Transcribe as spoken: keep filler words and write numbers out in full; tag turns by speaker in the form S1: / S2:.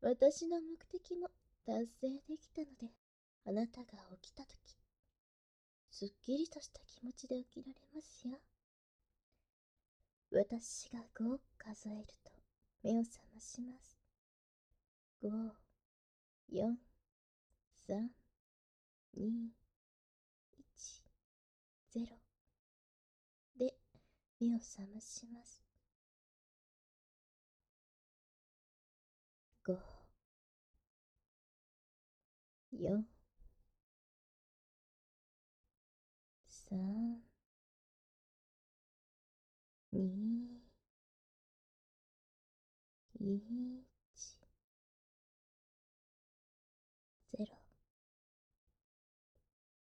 S1: 私の目的も達成できたので、あなたが起きたとき、すっきりとした気持ちで起きられますよ。私がごを数えると目を覚まします。ご、よん、さん、に、いち、ゼロで目を覚まします。ご、よん、さん、に、いち、